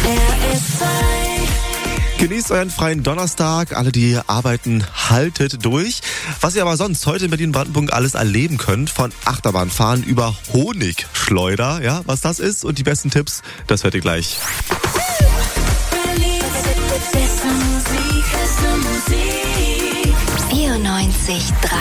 Genießt euren freien Donnerstag. Alle, die arbeiten, haltet durch. Was ihr aber sonst heute in Berlin-Brandenburg alles erleben könnt, von Achterbahnfahren über Honigschleuder, ja, was das ist und die besten Tipps, das hört ihr gleich. 94.3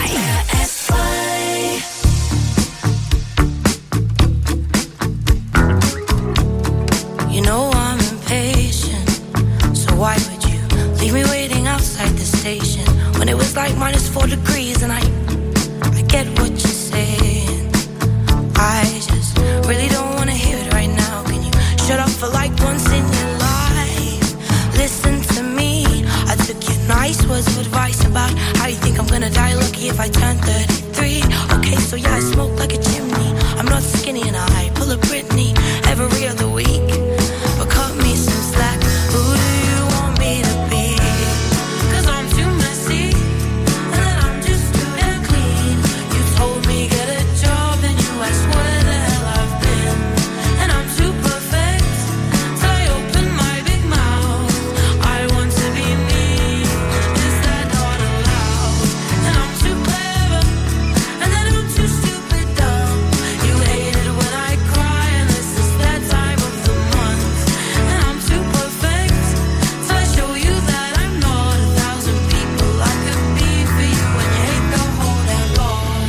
You know I'm impatient, so why would you leave me waiting outside the station when it was like -4 degrees and I get what you're saying. I just really don't want to hear it right now. Can you shut up for like once in your life? Listen to me. I took your nice words of advice about how you think I'm gonna die lucky if I turn 33. Okay, so yeah, I smoke like a chimney. I'm not skinny and I pull a Britney every other week. But cut me some slack. Who do you want me to be? 'Cause I'm too messy and then I'm just too damn clean. You told me get a job and you asked where the hell I've been. And I'm too perfect, so I open my big mouth. I want to be me. Is that not allowed? And I'm too clever and then I'm too stupid dumb. You hate it when I cry and this is that time of the month. And I'm too perfect, so I show you that I'm not 1,000 people I could be for you. And you hate the whole damn lot.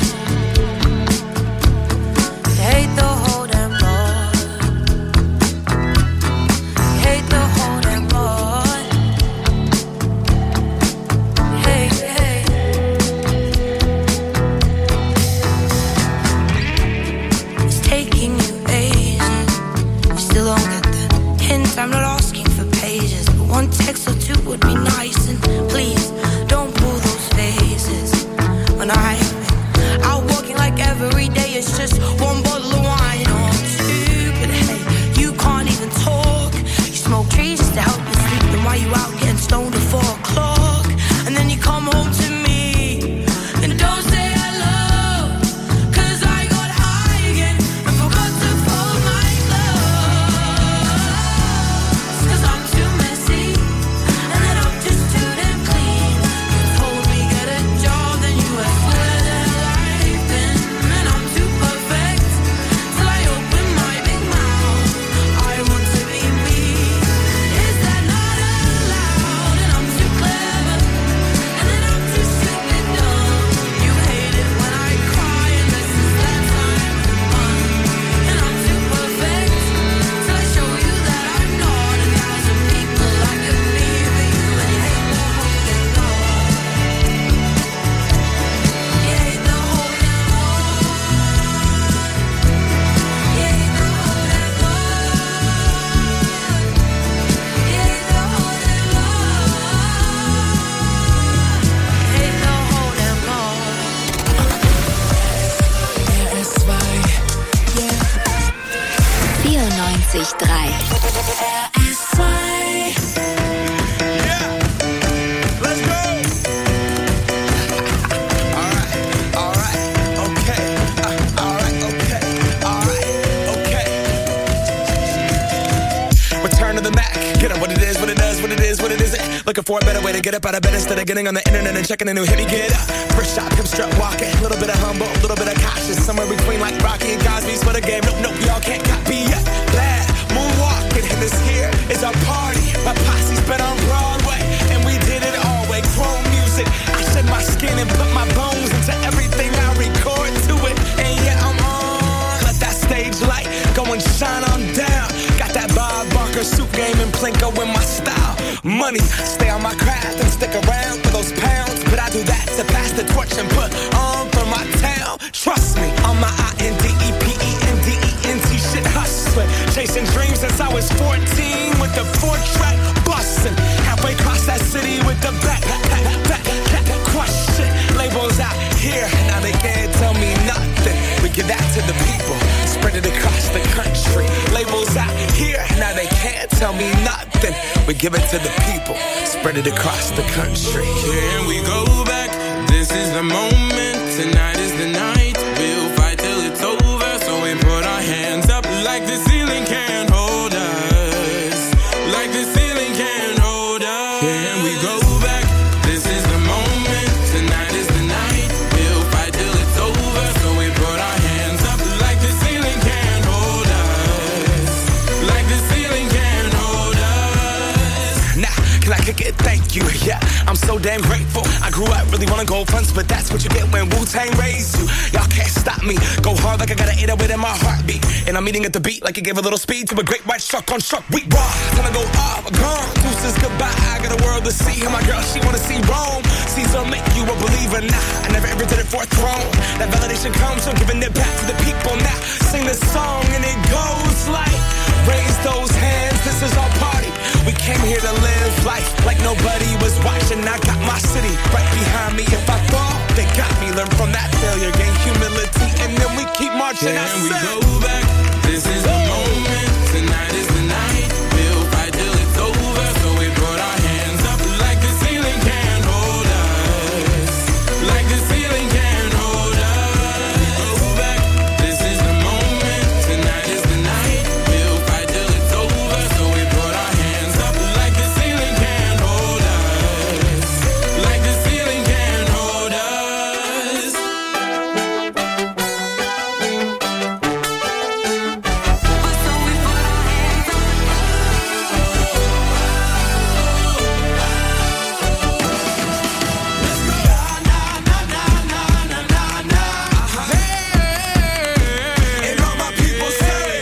You hate the whole damn lot. You hate the whole damn lot. Hey, hey. It's taking you ages. You still don't get the hint. I'm not asking for pages, but one text or two would be nice. And please don't pull those faces when I'm out walking like every day. It's just one bottle of wine or two. But hey, you can't even talk. You smoke trees just to help you sleep. Then why you out getting stoned at 4 o'clock? And then you come home to me and don't say hello. 'Cause I got high again and forgot to fold my clothes. 'Cause I'm too messy and then I'm just too damn clean. You told me get a job, then you asked where the hell I've been. And I'm too perfect, so I open my big mouth. I want to be me. Is that not allowed? And I'm too clever and then I'm too stupid dumb. You hate it when I cry and this is that time of the month. And I'm too perfect, so I show you that I'm not 1,000 people I could be for you. And you hate the whole damn lot. You hate the whole damn lot. You hate the whole damn lot. You hate the whole damn lot. You hate the whole damn lot. RS2, 94.3 RS2. Let's go. All right, okay. All right, okay. Return to the Mac. Get up what it is, what it does, what it is, what it isn't. Looking for a better way to get up out of bed instead of getting on the internet and checking a new hit. Me get up. First shot, come strut walking. A little bit of humble, a little bit of cautious. Somewhere between like Rocky and Cosby's for the game. Nope, y'all can't copy yet. Glad moonwalking, and this here is our party. My posse's been on Broadway, and we did it all way. Chrome music. I shed my skin and put my bones into everything I record to it. And yeah, I'm on. Let that stage light go and shine on down. Got that Bob Barker suit game and Plinko in my style. Money, stay on my craft and stick around for those pounds. But I do that to pass the torch and put on for my town. Trust me, on my INDEPENDENT shit hustling. Chasing dreams since I was 14 with the 4-track bustin'. Halfway across that city with the back question. Labels out here, now they can't tell me nothing. We give that to the people, spread it across the country. Labels out here, now they can't tell me nothing. We give it to the people, spread it across the country. Here we go back, this is the moment, tonight is the night. We'll fight till it's over, so we put our hands up like the ceiling can't hold us. thank you, yeah, I'm so damn grateful. I grew up really wanna go fronts, but that's what you get when Wu-Tang raised you. Y'all can't stop me, go hard like I gotta 808 in my heartbeat. And I'm eating at the beat like it gave a little speed to a great white shark on shark. We raw, time to go off, gone. Deuces goodbye, I got a world to see. And my girl, she wanna see Rome. Caesar make you a believer, nah, I never ever did it for a throne. That validation comes from giving it back to the people. Now sing this song and it goes like, raise those hands, this is our party. We came here to live life like nobody was watching. I got my city right behind me. If I fall, they got me. Learn from that failure, gain humility, and then we keep marching. Can we go back? This is the moment. Tonight is the night. We'll fight till it's over. So we put our hands up like the ceiling can't hold us. Like the ceiling can't hold us. Go back. This is the moment. Tonight is the night. We'll fight till it's over. So we put our hands up like the ceiling can't hold us. Like the ceiling can't hold us. And all my people say,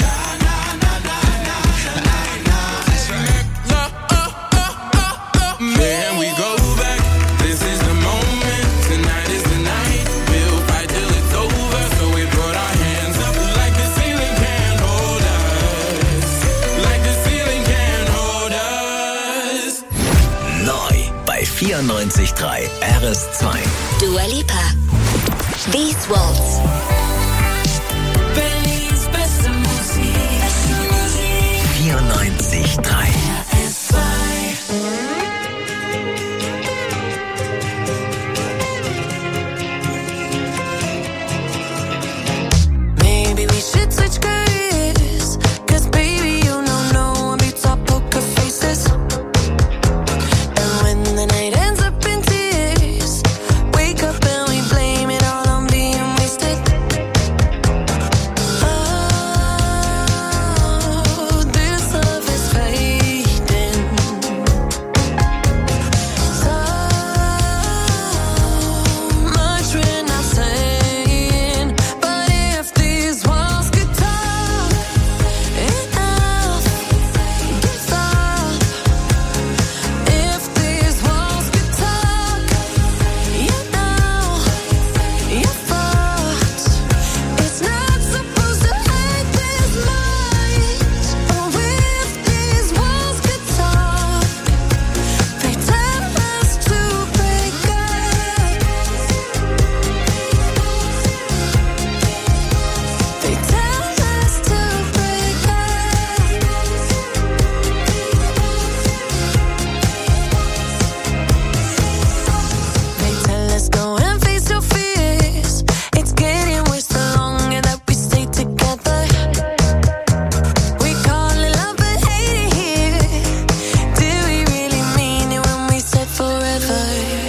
Can we go back? This is the moment. Tonight is the night. We'll fight till it's over. So we put our hands up like the ceiling can't hold us. Like the ceiling can't hold us. Neu bei 94.3 RS2. Dua Lipa. These Waltz. Berlin's beste Musik. 94.3. Maybe we should switch careers. 'Cause baby, you know one beats our poker faces. And when the night ends up in tears, wake up and we blame it all on being wasted. Oh, this love is fading. So much we're not saying. But if these walls could talk, enough could stop. If these walls could talk, you know you're fucked. It's not supposed to hurt this much. Oh, if these walls could talk, they tell us to break up. They tell us to break up. They tell us go and face your fears. It's getting worse the longer that we stay together. We call it love but hate it here. Do we really mean it when we said forever?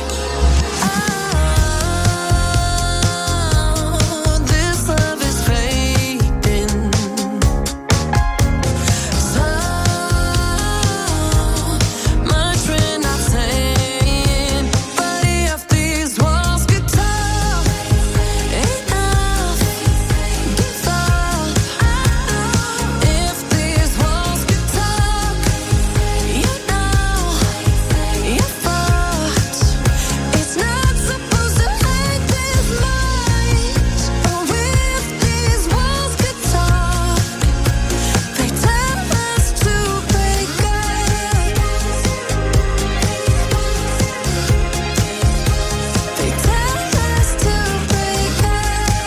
Oh, this love is fading. So much we're not saying. But if these walls could talk, enough could stop. If these walls could talk, you know you're fucked. It's not supposed to hurt this much. Oh, if these walls could talk, they tell us to break up. They tell us to break up.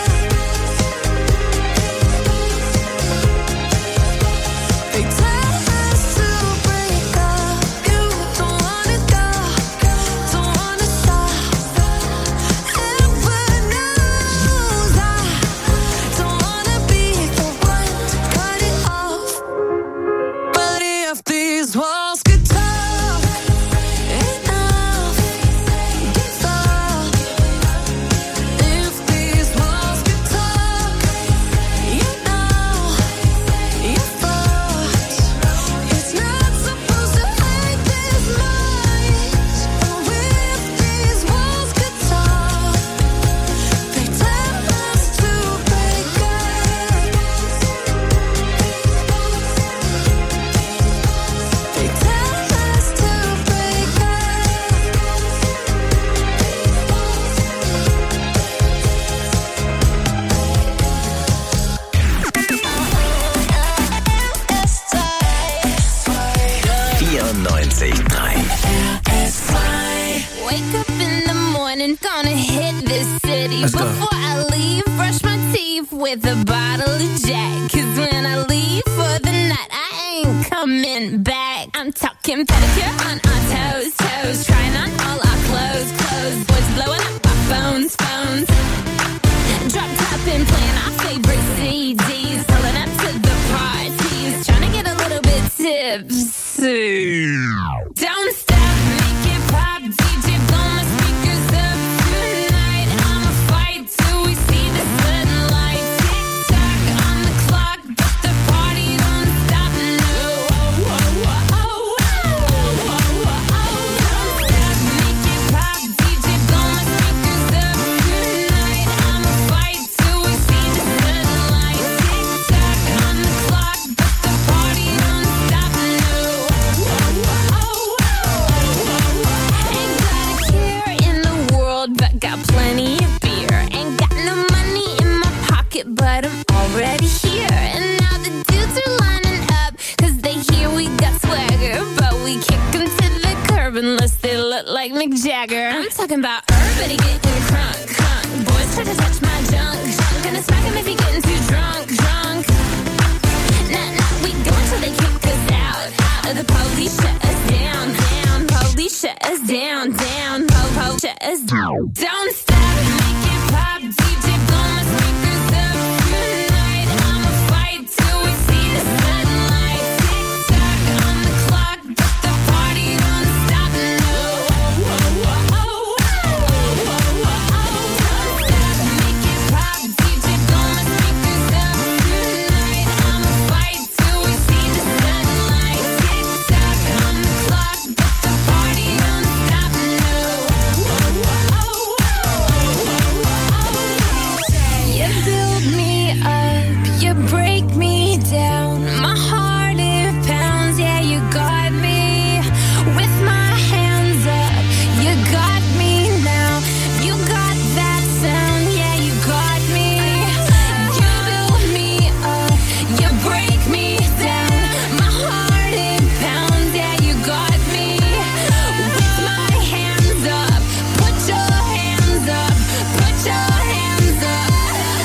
They tell us to break up. You don't wanna go, don't wanna stop. Heaven knows I don't wanna be the one to cut it off. But if these walls could talk, enough could stop. If these walls could talk, you know you're fucked. It's not supposed to hurt this much. 94.3. Wake up in the morning, gonna hit this city. Before I leave, brush my teeth with a bottle of Jack. 'Cause when I leave for the night, I ain't coming back. I'm talking pedicure on our toes, toes. Trying on all our clothes, clothes. Boys blowing up our phones, phones. Drop top and playing our favorite CDs. Pulling up to the parties. Trying to get a little bit tipsy. Don't stop, make it pop. DJ, blow my speakers up tonight. I'ma fight till we see the sunlight. Tick-tock on the clock, but the party don't stop, no. Oh, oh, oh, oh, oh, oh, oh, oh. Don't stop, make it pop. DJ, blow my speakers up tonight. I'ma fight till we see the sunlight. Tick-tock on the clock, but the party don't stop, no. Oh, oh, oh, oh, oh. Ain't got a care in the world, but got plenty of beer. Ain't got no money in my pocket, but I'm already here. And now the dudes are lining up, 'cause they hear we got swagger. But we kick 'em to the curb unless they look like Mick Jagger. I'm talking about everybody getting crunk, crunk. Boys try to touch my junk, junk. Gonna smack him if he getting too drunk, drunk. Nah, nah, we go until they kick us out. The police shut us down, down. Police shut us down, down. Po, shut us down. Don't stop, make it pop. DJ, blow my speakers up tonight. I'ma fight till we see the sunlight. Tick-tock on the clock, but the party don't stop, no. Oh, oh, oh, oh, oh, oh, oh, oh. Don't stop, make it pop. DJ, blow my speakers up tonight. I'ma fight till we see the sunlight. Tick-tock on the clock, but the party don't stop, no. Oh, oh, oh, oh, oh, oh. You build me up, you break me down. My heart it pounds, yeah, you got me. With my hands up, you got me now. You got that sound, yeah, you got me. You build me up, you break me down. My heart it pounds, yeah, you got me. With my hands up, put your hands up, put your hands up.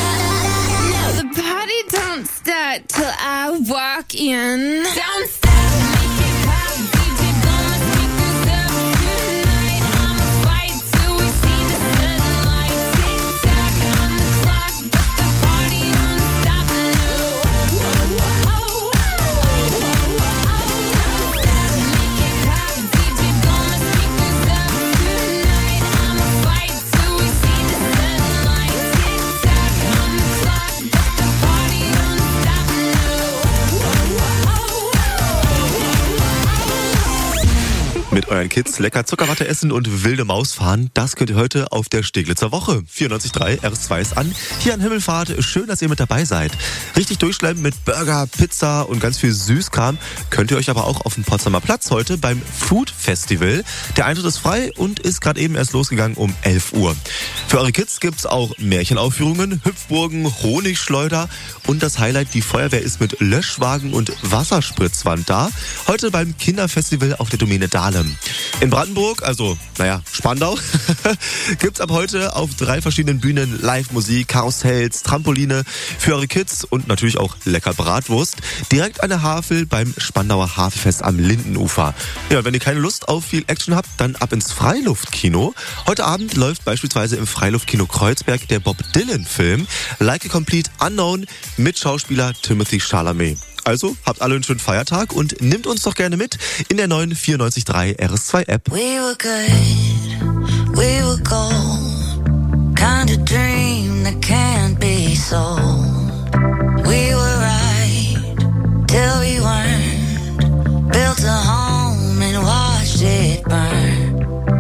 Now the party don't start till I walk in. Don't stop, make it pop. DJ, blow my speakers up tonight. I'ma fight till we see the sunlight. Tick-tock on the clock, but the party don't stop, no. Oh, oh, oh, oh, oh, oh, oh. Don't stop, make it pop. DJ, blow my speakers up tonight. I'ma fight till we see the sunlight. Tick-tock on the clock, but the party don't stop, no. Oh, oh, oh, Mit euren Kids lecker Zuckerwatte essen und wilde Maus fahren, das könnt ihr heute auf der Steglitzer Woche. 94.3 RS2 ist an. Hier an Himmelfahrt, schön, dass ihr mit dabei seid. Richtig durchschleimen mit Burger, Pizza und ganz viel Süßkram könnt ihr euch aber auch auf dem Potsdamer Platz heute beim Food Festival. Der Eintritt ist frei und ist gerade eben erst losgegangen um 11 Uhr. Für eure Kids gibt's auch Märchenaufführungen, Hüpfburgen, Honigschleuder und das Highlight, die Feuerwehr ist mit Löschwagen und Wasserspritzwand da. Heute beim Kinderfestival auf der Domäne Dahlem. In Brandenburg, also, Spandau, gibt's ab heute auf 3 verschiedenen Bühnen Live-Musik, Karussells, Trampoline für eure Kids und natürlich auch lecker Bratwurst. Direkt an der Havel beim Spandauer Hafenfest am Lindenufer. Ja, und wenn ihr keine Lust auf viel Action habt, dann ab ins Freiluftkino. Heute Abend läuft beispielsweise im Freiluftkino Kreuzberg der Bob Dylan-Film Like a Complete Unknown mit Schauspieler Timothy Chalamet. Also, habt alle einen schönen Feiertag und nimmt uns doch gerne mit in der neuen 94.3 RS2-App. We were good, we were gold. Kind of dream that can't be sold. We were right till we weren't. Built a home and watched it burn.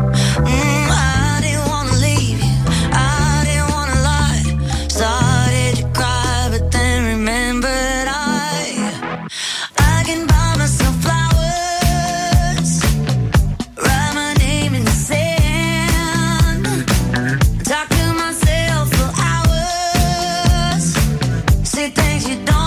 I didn't wanna leave you, I didn't wanna lie. Started to cry, but then remembered I can buy myself flowers, write my name in the sand, talk to myself for hours, say things you don't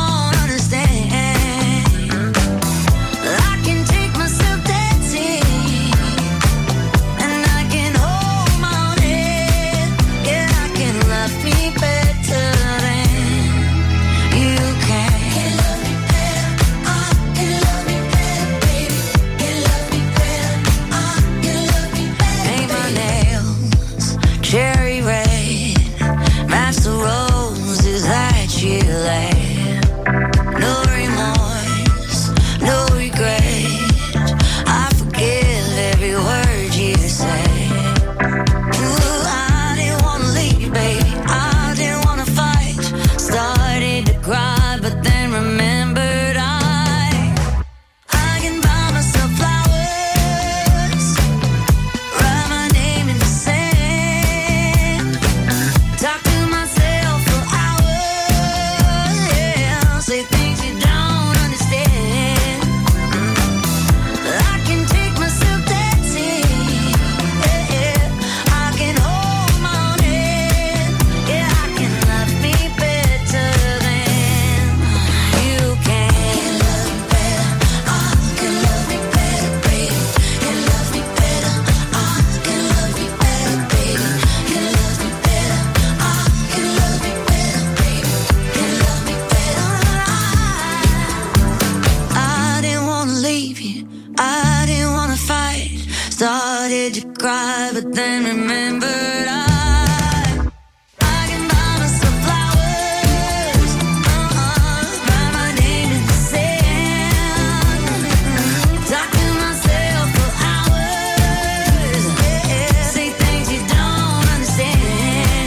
I didn't wanna fight, started to cry, but then remembered I can buy myself flowers, write my name in the sand, talk to myself for hours, say things you don't understand.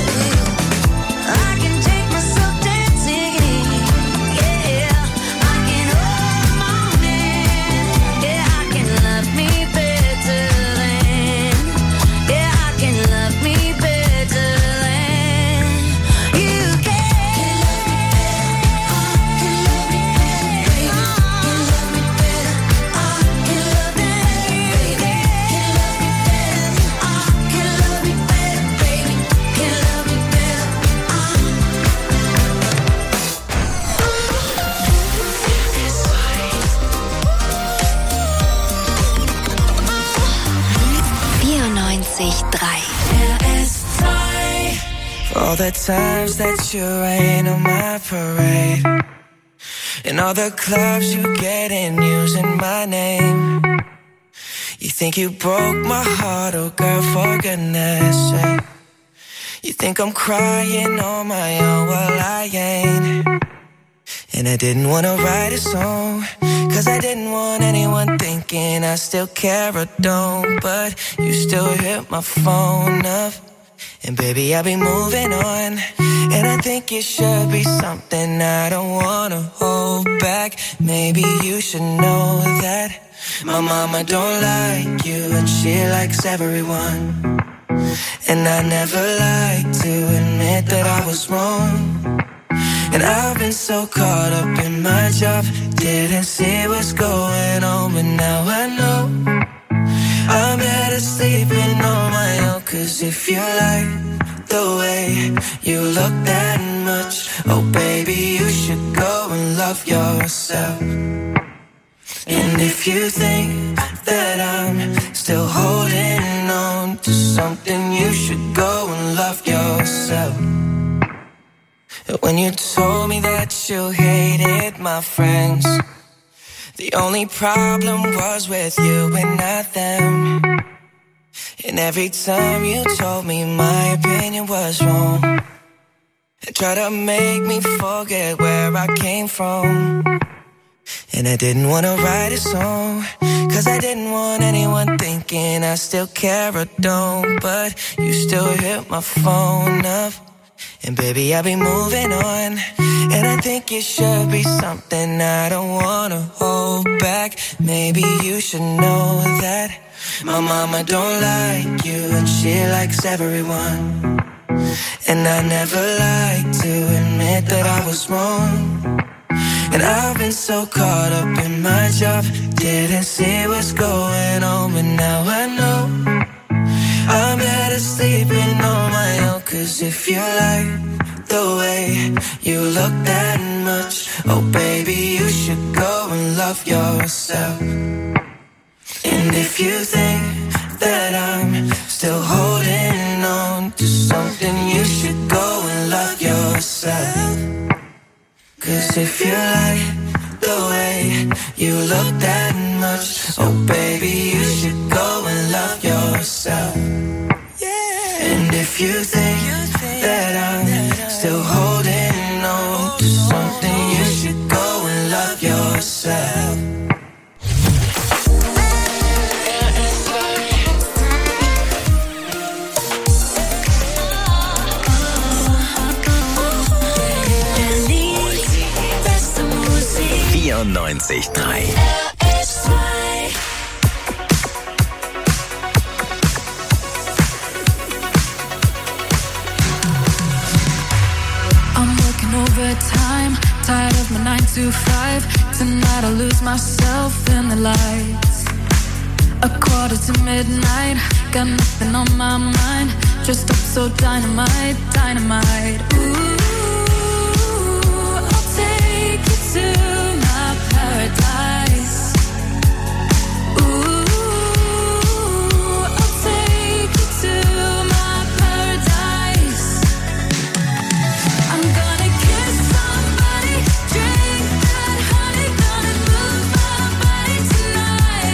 I can take myself dancing, yeah, I can hold my own hand, yeah, I can love me better than, yeah, I can love me better than you can. Can love me better, can love me better, can love me better, baby, can love me better, For all the times that you rain on my parade, and all the clubs you get in using my name. You think you broke my heart, oh girl, for goodness sake. You think I'm crying on my own, well I ain't. And I didn't wanna write a song, cause I didn't want anyone thinking I still care or don't. But you still hit my phone up, and baby I'll be moving on. And I think it should be something I don't wanna hold back. Maybe you should know that my mama don't like you, and she likes everyone. And I never like to admit that I was wrong. And I've been so caught up in my job, didn't see what's going on, but now I know I'm better sleeping on my own. Cause if you like the way you look that much, oh baby, you should go and love yourself. And if you think that I'm still holding on to something, you should go and love yourself. When you told me that you hated my friends, the only problem was with you and not them. And every time you told me my opinion was wrong, and tried to make me forget where I came from. And I didn't want to write a song, cause I didn't want anyone thinking I still care or don't. But you still hit my phone up, and baby I'll be moving on. And I think it should be something I don't wanna hold back. Maybe you should know that my mama don't like you, and she likes everyone. And I never like to admit that I was wrong. And I've been so caught up in my job, didn't see what's going on, but now I know I'm better sleeping on my own. Cause if you like the way you look that much, oh baby, you should go and love yourself. And if you think that I'm still holding on to something, you should go and love yourself. Cause if you like the way you look that much, oh baby, you should go and love yourself. And if you think that I'm still holding on to something, you should go and love yourself. I'm 94.3 overtime, tired of my 9 to 5. Tonight I lose myself in the lights. 1:45, got nothing on my mind. Dressed up so dynamite, dynamite. Ooh, I'll take you to my paradise. Ooh, I'll take you to my paradise. I'm gonna kiss somebody, drink that honey, gonna move my body tonight.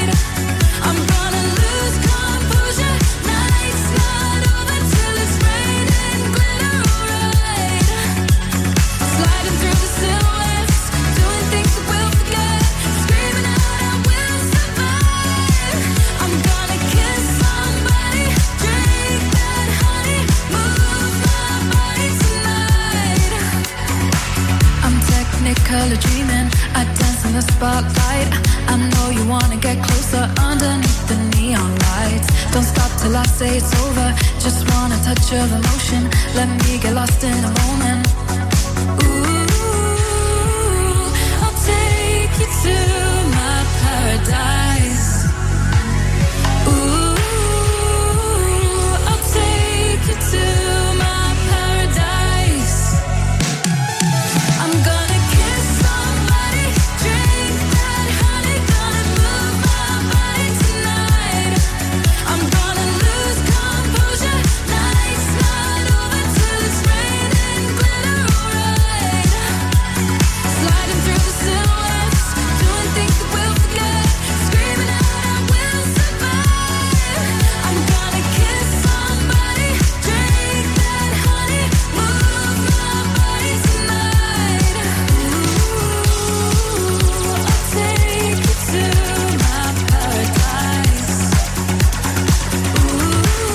closer underneath the neon lights. Don't stop till I say it's over. Just want a touch of emotion. Let me get lost in a moment. Ooh, I'll take you to my paradise. Ooh, I'll take you to my paradise. I'm gonna kiss somebody, drink that honey, gonna move my body tonight. I'm gonna lose composure, night's not over till it's raining glitter, alright. Sliding through the silhouettes, doing things that we'll forget, screaming out I will survive. I'm gonna kiss somebody, drink that honey, move my body tonight. Ooh, I'll take you to my paradise. Ooh,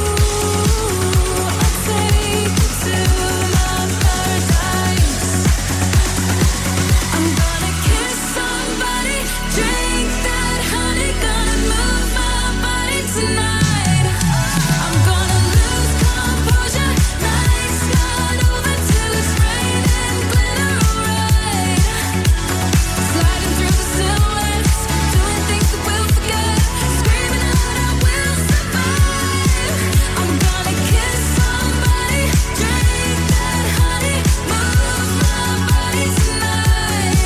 I'll take you to my paradise. I'm gonna kiss somebody, drink that honey, gonna move my body tonight. I'm gonna lose composure, night's not over till it's raining glitter, alright. Sliding through the silhouettes, doing things that we'll forget, screaming out I will survive. I'm gonna kiss somebody, drink that honey, move my body tonight.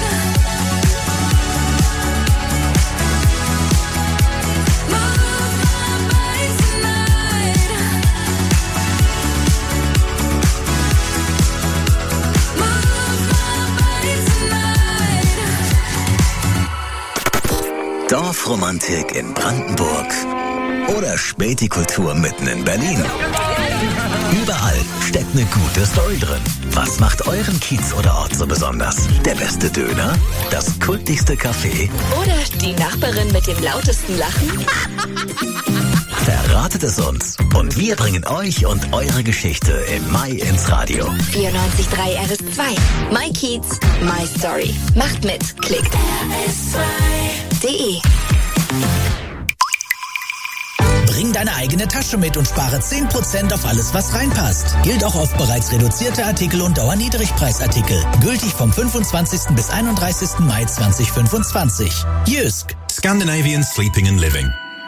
Move my body tonight. Dorfromantik in Brandenburg oder Spätikultur mitten in Berlin. Überall steckt eine gute Story drin. Was macht euren Kiez oder Ort so besonders? Der beste Döner? Das kultigste Café? Oder die Nachbarin mit dem lautesten Lachen? Verratet es uns und wir bringen euch und eure Geschichte im Mai ins Radio. 94.3 RS2. My Kiez, My Story. Macht mit. Klickt rs2.de. Bring deine eigene Tasche mit und spare 10% auf alles, was reinpasst. Gilt auch auf bereits reduzierte Artikel und Dauerniedrigpreisartikel. Gültig vom 25. bis 31. Mai 2025. Jysk. Scandinavian Sleeping and Living.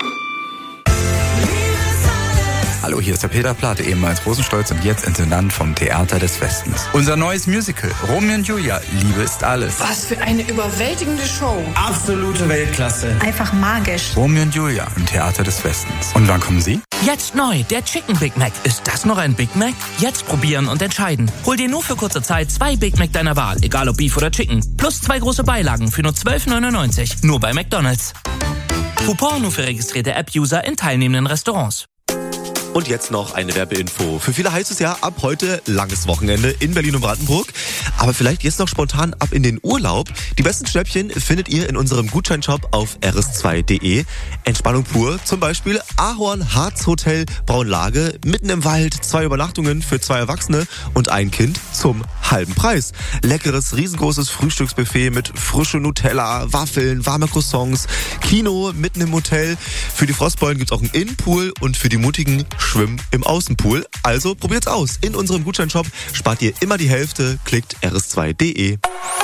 Hallo, hier ist der Peter Plath, ehemals Rosenstolz und jetzt Intendant vom Theater des Westens. Unser neues Musical, Romeo und Julia, Liebe ist alles. Was für eine überwältigende Show. Absolute Weltklasse. Einfach magisch. Romeo und Julia im Theater des Westens. Und wann kommen Sie? Jetzt neu, der Chicken Big Mac. Ist das noch ein Big Mac? Jetzt probieren und entscheiden. Hol dir nur für kurze Zeit 2 Big Mac deiner Wahl, egal ob Beef oder Chicken. Plus 2 große Beilagen für nur 12,99. Nur bei McDonald's. Coupon nur für registrierte App-User in teilnehmenden Restaurants. Und jetzt noch eine Werbeinfo. Für viele heißt es ja ab heute langes Wochenende in Berlin und Brandenburg. Aber vielleicht jetzt noch spontan ab in den Urlaub. Die besten Schnäppchen findet ihr in unserem Gutscheinshop auf rs2.de. Entspannung pur, zum Beispiel Ahorn Harz Hotel Braunlage, mitten im Wald, 2 Übernachtungen für 2 Erwachsene und ein Kind zum halben Preis. Leckeres, riesengroßes Frühstücksbuffet mit frische Nutella, Waffeln, warme Croissants, Kino mitten im Hotel. Für die Frostbeulen gibt's auch einen Innenpool und für die Mutigen Schwimmen im Außenpool. Also probiert's aus. In unserem Gutscheinshop spart ihr immer die Hälfte. Klickt rs2.de.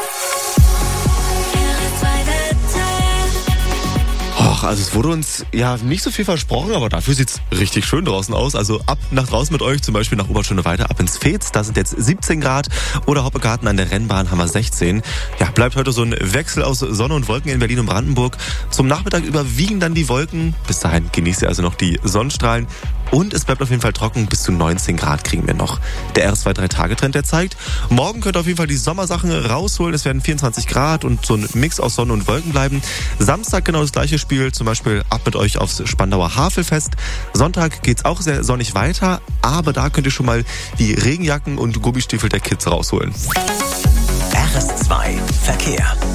Och, also es wurde uns ja nicht so viel versprochen, aber dafür sieht's richtig schön draußen aus. Also ab nach draußen mit euch, zum Beispiel nach Oberschöne weiter, ab ins Veets. Da sind jetzt 17 Grad. Oder Hoppegarten an der Rennbahn haben wir 16. Ja, bleibt heute so ein Wechsel aus Sonne und Wolken in Berlin und Brandenburg. Zum Nachmittag überwiegen dann die Wolken. Bis dahin genießt ihr also noch die Sonnenstrahlen. Und es bleibt auf jeden Fall trocken, bis zu 19 Grad kriegen wir noch. Der RS2-3-Tage-Trend, der zeigt, morgen könnt ihr auf jeden Fall die Sommersachen rausholen. Es werden 24 Grad und so ein Mix aus Sonne und Wolken bleiben. Samstag genau das gleiche Spiel, zum Beispiel ab mit euch aufs Spandauer Havelfest. Sonntag geht's auch sehr sonnig weiter, aber da könnt ihr schon mal die Regenjacken und Gummistiefel der Kids rausholen. RS2 Verkehr.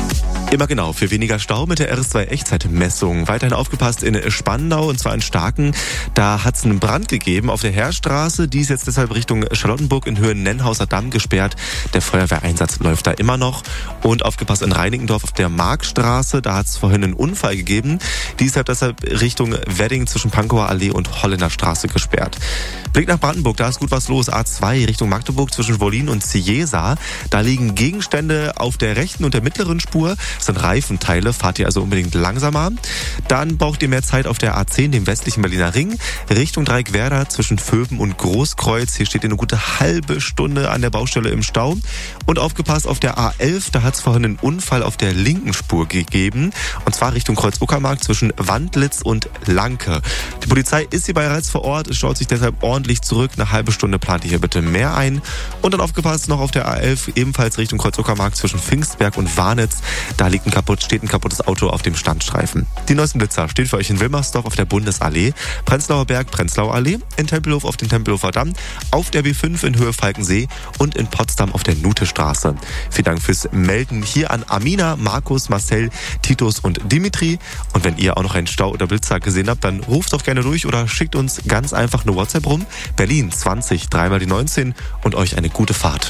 Immer genau, für weniger Stau mit der RS2-Echtzeitmessung. Weiterhin aufgepasst in Spandau, und zwar in Starken. Da hat es einen Brand gegeben auf der Heerstraße. Die ist jetzt deshalb Richtung Charlottenburg in Höhe Nennhauser Damm gesperrt. Der Feuerwehreinsatz läuft da immer noch. Und aufgepasst in Reinickendorf auf der Markstraße. Da hat es vorhin einen Unfall gegeben. Die ist deshalb Richtung Wedding zwischen Pankower Allee und Holländer Straße gesperrt. Blick nach Brandenburg, da ist gut was los. A2 Richtung Magdeburg zwischen Wollin und Ciesa. Da liegen Gegenstände auf der rechten und der mittleren Spur. Das sind Reifenteile, fahrt ihr also unbedingt langsamer. Dann braucht ihr mehr Zeit auf der A10, dem westlichen Berliner Ring, Richtung Dreieckwerder zwischen Vöben und Großkreuz. Hier steht ihr eine gute halbe Stunde an der Baustelle im Stau. Und aufgepasst auf der A11, da hat es vorhin einen Unfall auf der linken Spur gegeben. Und zwar Richtung Kreuz-Uckermark zwischen Wandlitz und Lanke. Die Polizei ist hier bereits vor Ort, es staut sich deshalb ordentlich zurück. Eine halbe Stunde plant ihr hier bitte mehr ein. Und dann aufgepasst noch auf der A11, ebenfalls Richtung Kreuz-Uckermark zwischen Pfingstberg und Warnitz. Da steht ein kaputtes Auto auf dem Standstreifen. Die neuesten Blitzer stehen für euch in Wilmersdorf auf der Bundesallee, Prenzlauer Berg, Prenzlauer Allee, in Tempelhof auf dem Tempelhofer Damm, auf der B5 in Höhe Falkensee und in Potsdam auf der Nutestraße. Vielen Dank fürs Melden hier an Amina, Markus, Marcel, Titus und Dimitri. Und wenn ihr auch noch einen Stau oder Blitzer gesehen habt, dann ruft doch gerne durch oder schickt uns ganz einfach eine WhatsApp rum. Berlin 20 3 die 19 und euch eine gute Fahrt.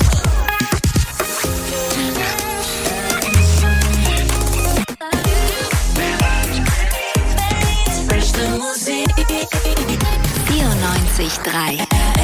94.3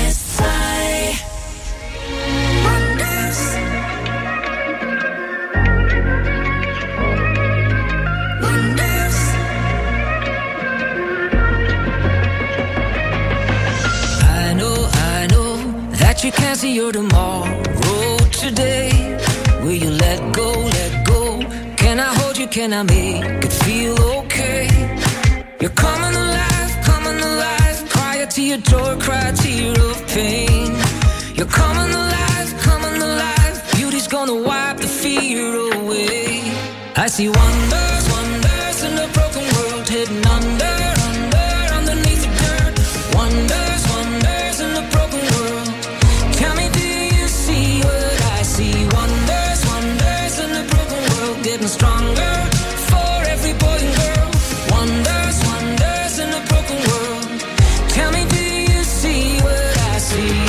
I know that you can't see your tomorrow today. Will you let go, let go? Can I hold you, can I make it feel okay? You're coming alive, cry a tear, joy, cry a tear of pain. You're coming alive, beauty's gonna wipe the fear away. I see wonders, wonders in a broken world, hidden underneath the dirt. Wonders, wonders in a broken world. Tell me, do you see what I see? Wonders, wonders in a broken world, getting stronger for every boy and girl. Wonders, wonders in a broken world. Tell me, do you see what I see?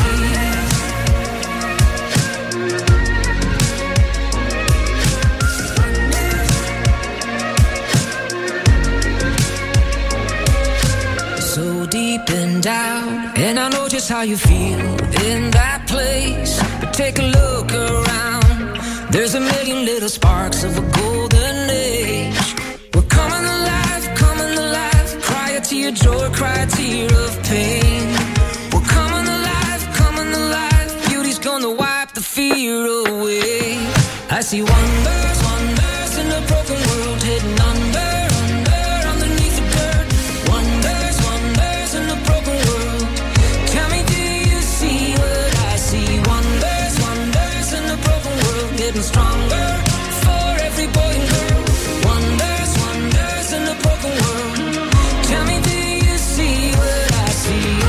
So deep in doubt, and I know just how you feel in that place. But take a look around, there's a million little sparks of a golden age. We're coming alive, cry a tear, joy, cry a tear of pain. We're coming alive, beauty's gonna wipe the fear away. I see wonders, wonders in a broken world, hidden underneath the dirt. Wonders, wonders in a broken world. Tell me, do you see what I see? Wonders, wonders in a broken world, getting stronger for every boy and girl. Wonders, wonders in a broken world. Tell me, do you see what I see?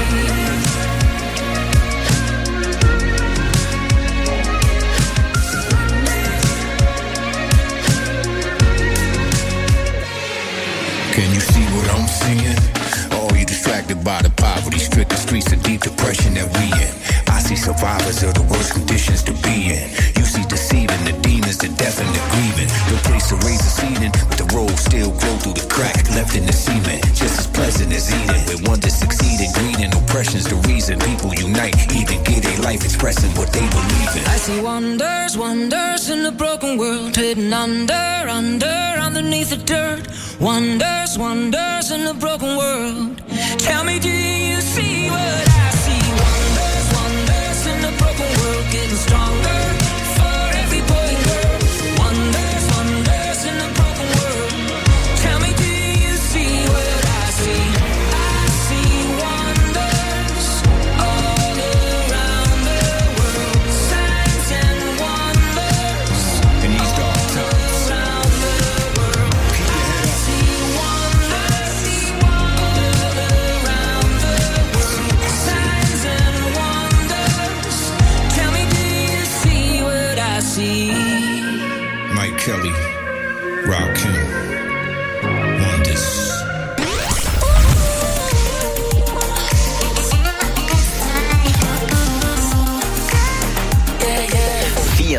Can you see what I'm seeing? Oh, you distracted by the poverty, stricken streets and deep depression that we in. I see survivors of the worst conditions to be in. You see deceiving the demons, the death and the grieving. No place to raise a seeding, but the road still grow through the crack left in the cement. Just as pleasant as eating. When one to succeed in greed and oppression's the reason people unite, even get a life expressing what they believe in. I see wonders, wonders in a broken world, hidden underneath the dirt. Wonders, wonders in a broken world. Tell me, do you see what I see? Wonders, wonders in a broken world, getting stronger for every boy and girl. Wonders, wonders in a broken world. Tell me, do you see what I see? I see wonders all around the world. Signs and wonders in these dark times. around the world. I see wonders all around the world. Signs and wonders. Tell me, do you see?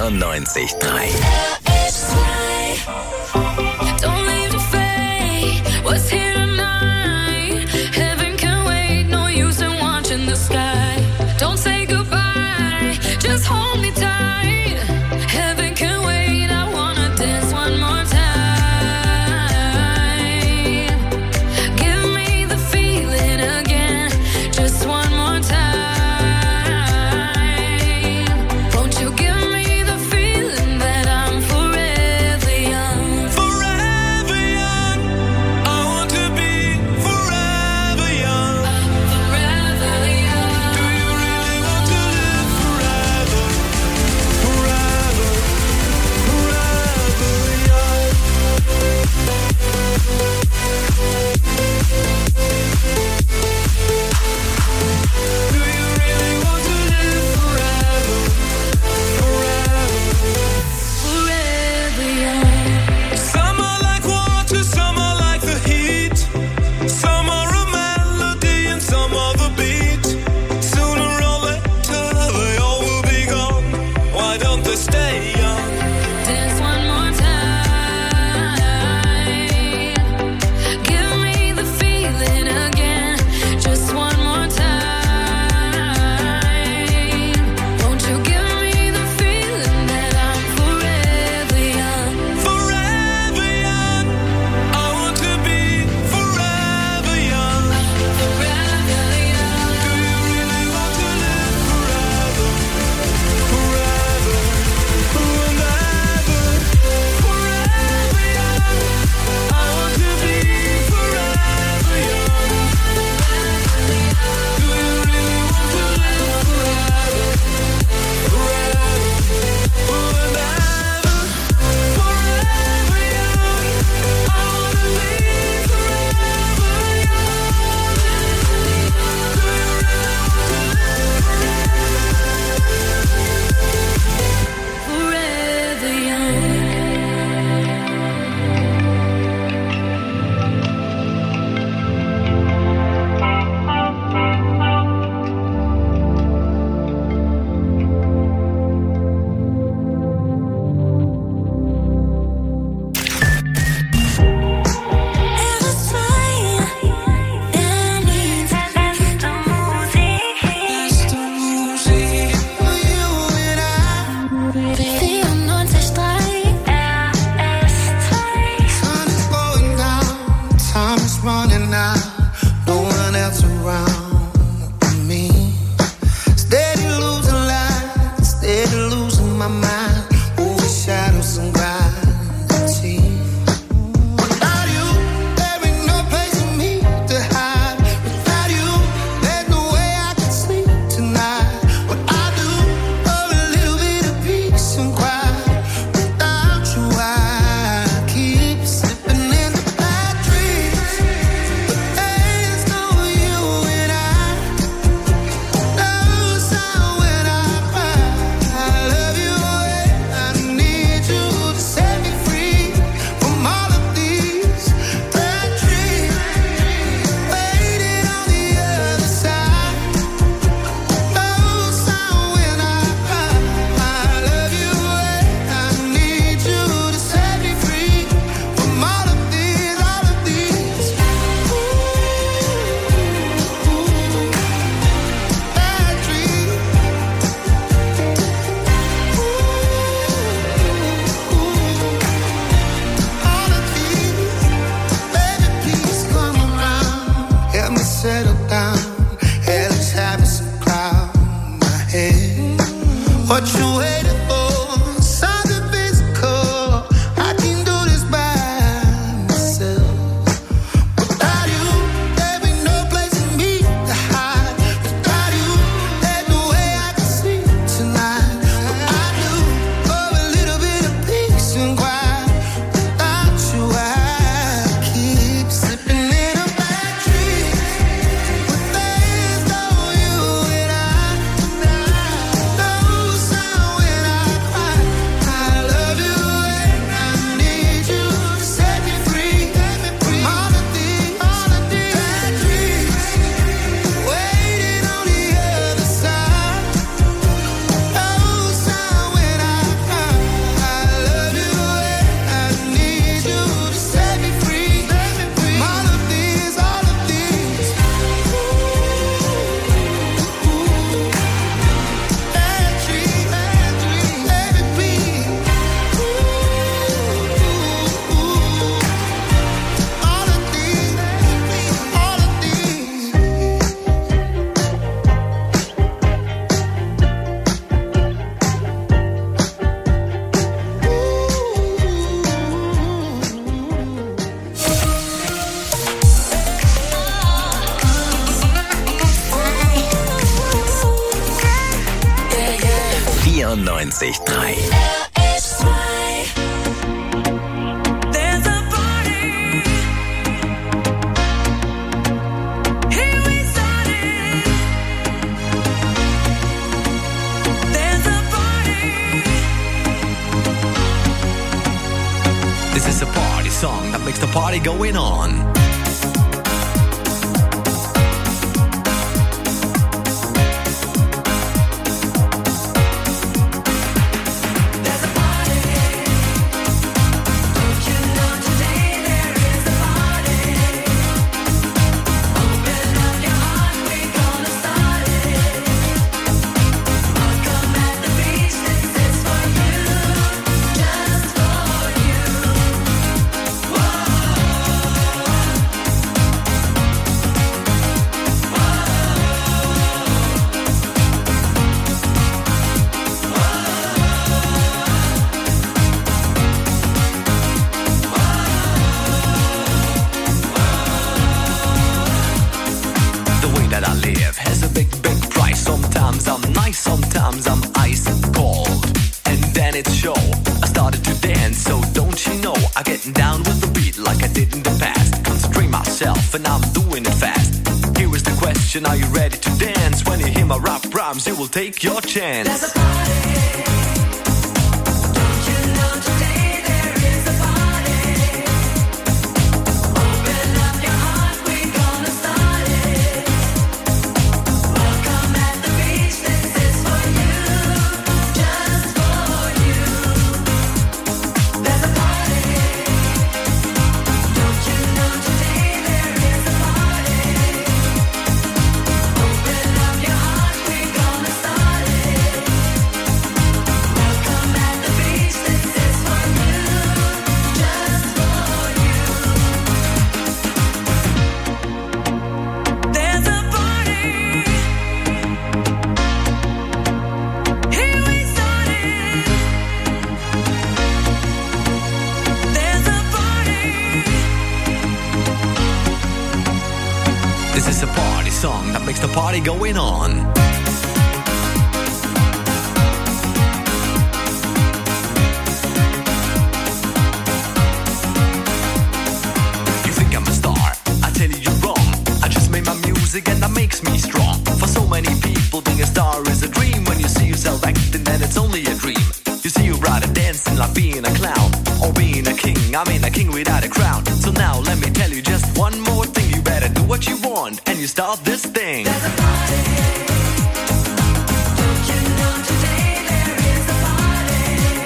97.3. Don't leave the fate. What's here tonight? Heaven can wait. No use in watching the sky. Don't say goodbye. Just hold me tight. Heaven can wait. I wanna dance one more time. Give me the feeling again. Just one more time. Won't you give me the feeling that I'm for? 98.3. This is a party song that makes the party going on. Sometimes I'm ice cold, and then it's show. I started to dance, so don't you know? I get down with the beat like I did in the past. Constrain myself, and I'm doing it fast. Here is the question: are you ready to dance? When you hear my rap rhymes, you will take your chance. There's a party. Don't you know today there is a party? Open up your heart, we're gonna start it. Welcome at the beach. This is for you, just for you. There's a party. Don't you know today there is a party? Open up your heart, we're gonna start it. Welcome at the beach. This is for you, just for you. There's a party. Here we started. There's a party. This is a party song that makes the party going on. You think I'm a star? I tell you you're wrong. I just made my music and that makes me strong. For so many people, being a star is a dream. When you see yourself acting, then it's only a dream. You see you'd rather dancing like being a clown, or being a king. I mean a king without a crown. So now let me tell you just one more thing. You better do what you want, and you start this thing. There's a party. Don't you know today there is a party?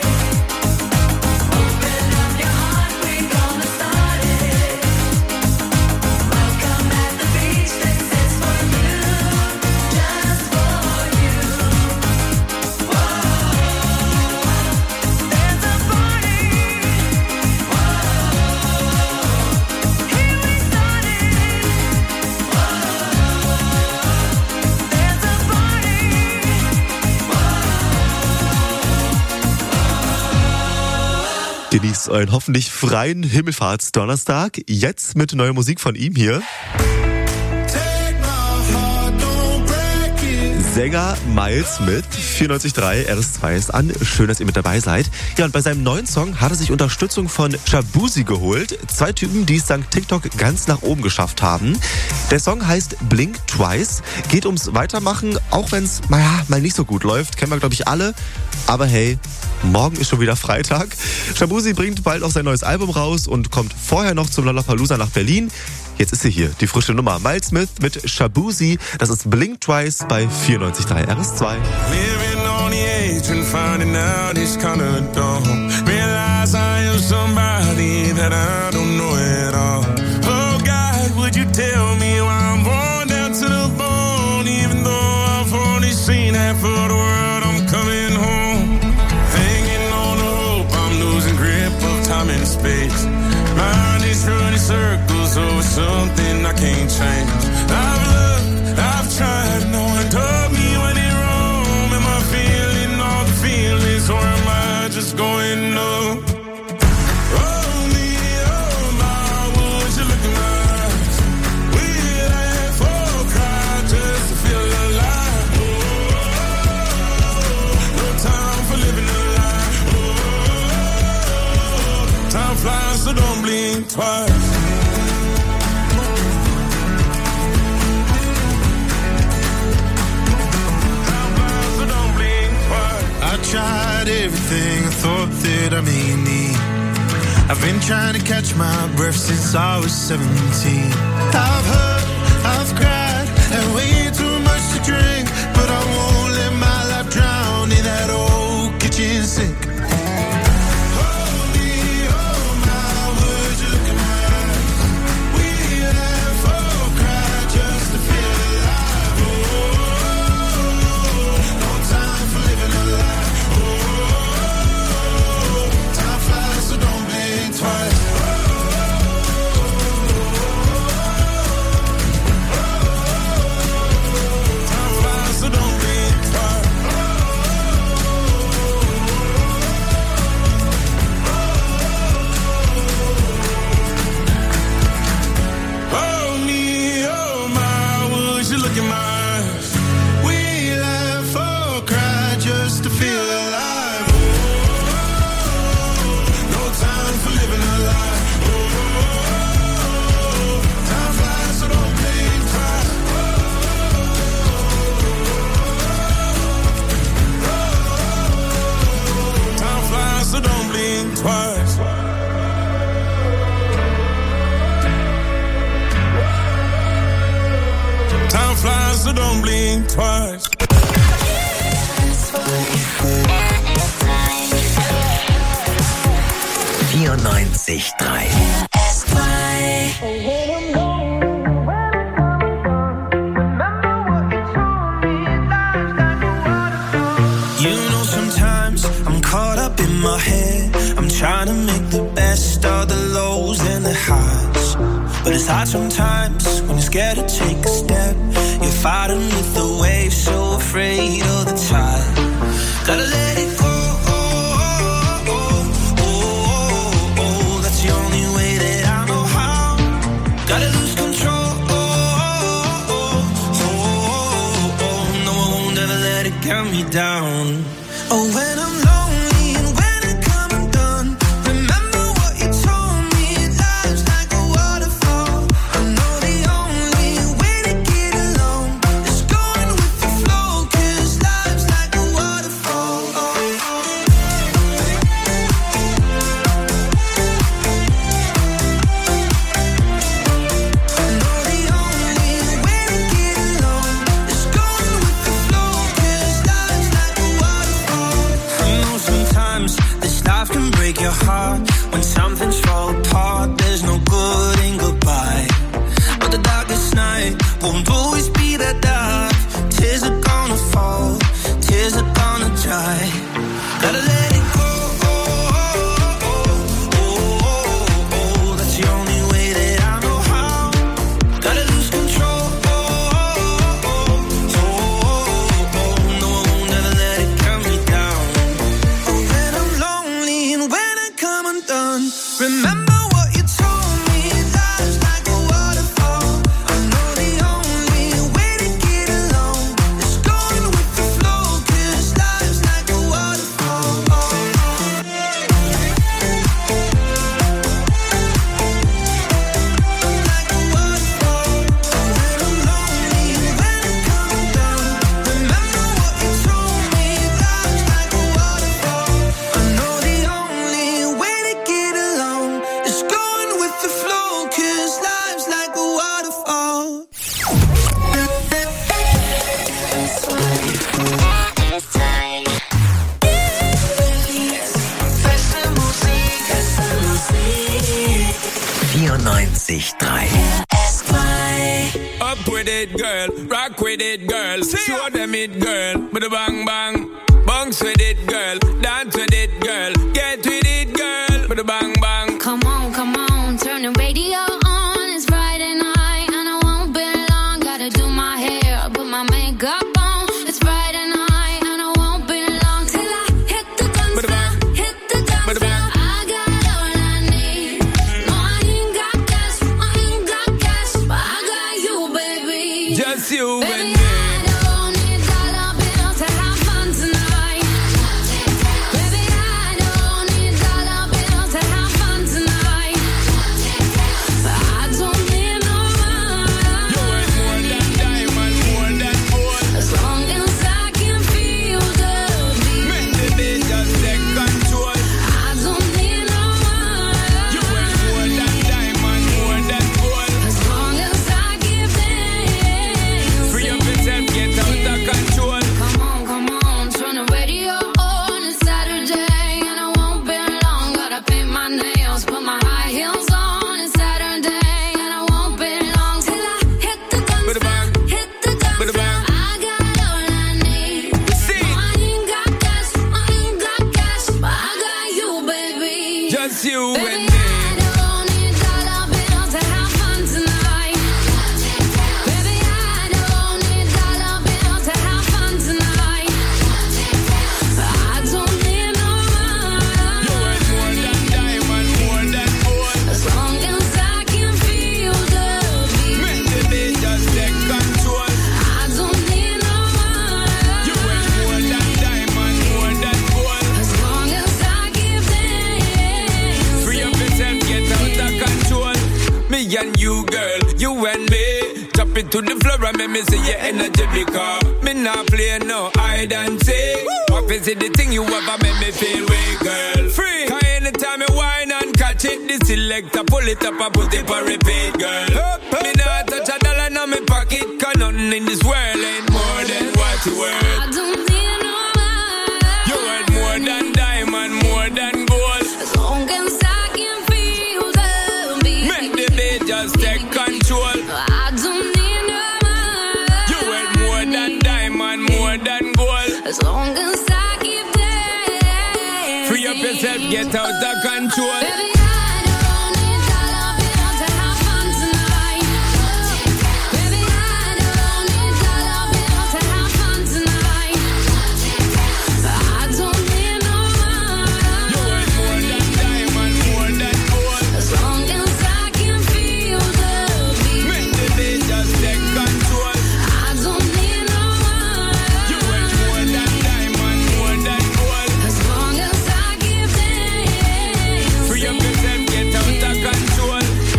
Open up your heart, we're gonna start it. Welcome at the beach. This is for you, just for you. Whoa. There's a party. Whoa. Here we started. Whoa. There's a party. Genießt euren hoffentlich freien Himmelfahrtsdonnerstag. Jetzt mit neuer Musik von ihm hier. Sänger Miles Smith, 94.3 RS2 ist an. Schön, dass ihr mit dabei seid. Ja, und bei seinem neuen Song hat er sich Unterstützung von Shabuzi geholt. Zwei Typen, die es dank TikTok ganz nach oben geschafft haben. Der Song heißt Blink Twice. Geht ums Weitermachen, auch wenn es mal nicht so gut läuft. Kennen wir, glaube ich, alle. Aber hey, morgen ist schon wieder Freitag. Shabuzi bringt bald auch sein neues Album raus und kommt vorher noch zum Lollapalooza nach Berlin. Jetzt ist sie hier, die frische Nummer. Miles Smith mit Shabuzi. Das ist Blink Twice bei 94.3 RS2. Living on the edge and finding out it's kinda dumb. Realize I am somebody that I don't know at all. Oh God, would you tell me why I'm worn down to the bone? Even though I've only seen half of the world, I'm coming home. Hanging on the hope, I'm losing grip of time and space. Mind is running circles over something I can't change. I've looked, I've tried, no one told me when in Rome. Am I feeling all the feelings, or am I just going numb? Oh me, oh my, would you look in my eyes? We'd laugh or cry just to feel alive. Oh, no time for trying to catch my breath since I was 17. I've hurt, I've cried, and way too much to drink, but I won't let my life drown in that old kitchen sink. Time flies, so don't blink twice. You know, sometimes I'm caught up in my head. I'm trying to make the best of the lows and the highs. But it's hard sometimes when you're scared to take a step. You're fighting with the waves, so afraid of the tide. Gotta let it go. That's the only way that I know how. Gotta lose control. No, I won't ever let it get me down. Oh, when I'm lonely and when I come undone, remember what you told me. Life's like a waterfall. I know the only way to get along is going with the flow, 'cause life's like a waterfall. I know the only way to get along is going with the flow, 'cause life's like a waterfall. I know sometimes this life can break your heart. When something's fall apart, there's no good in goodbye. But the darkest night won't always be that dark. Tears are gonna fall, tears are gonna dry. Gotta let it go. That's the only way that I know how. Gotta lose control. No, I won't ever let it get me down. When I'm lonely and when I come undone, remember what you told me. Life's like a waterfall. I know the only way to get along is going with the flow, 'cause life's like a waterfall. Like a waterfall. When I'm lonely and when I come undone, remember what you told me. Life's like a waterfall. I know the only way to get along is going with the flow, 'cause life's like a waterfall. Up with it, girl. Rock with it, girl. Show them it, girl. With a bang bang. Bounce with it, girl. Dance with it, girl. Get with it, girl. With a bang bang. Come on, turn the radio on. It's Friday night and I won't be long. Gotta do my hair, put my makeup on. It's Friday night and I won't be long till I hit the dance floor, hit the dance floor. I got all I need. No, I ain't got cash, but I got you, baby. Just you and Baby, me. I don't need dollar bills to have fun tonight. Baby, I don't need dollar bills to have fun tonight. But I don't need no money. You ain't more than diamond, more than gold. As long as I can feel the beat. Make the day just take control. I don't need no money. You and me. Drop it to the floor and make me see your energy because me not play no hide and seek. What is it the thing you ever make me feel way, girl? Free. Cause anytime I whine and catch it, the selector pull it up and put it for repeat, girl. Me not touch a dollar in my pocket, cause nothing in this world ain't more than what you worth. I don't need no man. You worth more than diamond, more than gold. As long as I can feel the beat. Make the beat just take control. I don't need no man. You worth more than diamond, more than gold. As long as I keep dancing. Free up yourself, get out of control. Baby, I don't need dollar bills to have fun tonight. Baby, I don't need dollar bills to have fun tonight. I don't need no man. You worth more than diamond, more than gold. As long as I can feel the beat. Make the beat just take control. I don't need no man. You worth more than diamond, more than gold. As long as I keep dancing. Free up yourself, get out of control.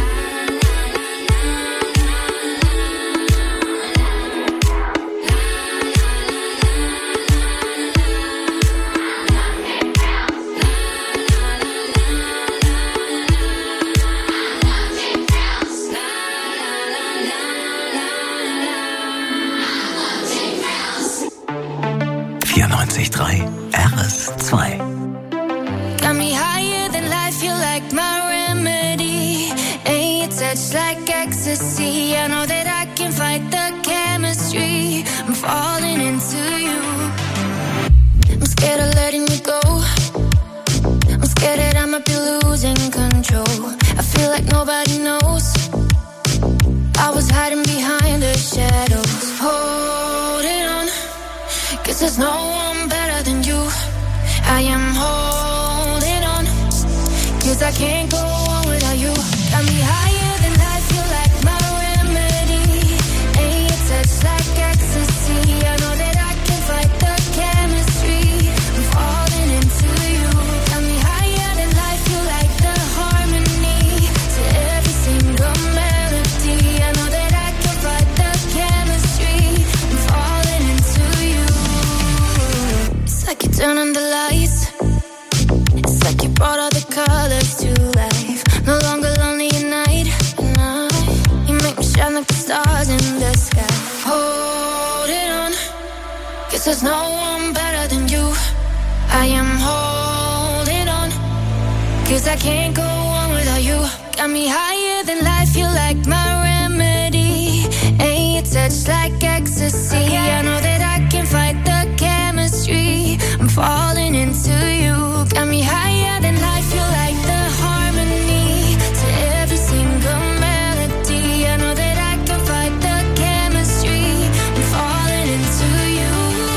RS2. Got me higher than life, you're like my remedy. And your touch like ecstasy. I know that I can fight the chemistry. I'm falling into you. I'm scared of letting you go. I'm scared that I might be losing control. I feel like nobody knows. I was hiding behind the shadows. Holding on, 'cause there's no one better than you. I am holding on, 'cause I can't go on without you. Got me higher than life, you're like my remedy. And your touch like ecstasy. I know that I can fight the chemistry. I'm falling into you. Got me higher than life, you're like the harmony to every single melody. I know that I can fight the chemistry. I'm falling into you. It's like you turn on the lights. It's like you brought all the colors to life. No longer lonely at night. You make me shine like the stars in the sky. Holding on, 'cause there's no one better than you. I am holding on, 'cause I can't go on without you. Got me higher than life, you're like my remedy. And your touch like ecstasy. I know that I can fight the chemistry. I'm falling into you. Got me higher than life, you're like the harmony to every single melody. I know that I can fight the chemistry. I'm falling into you.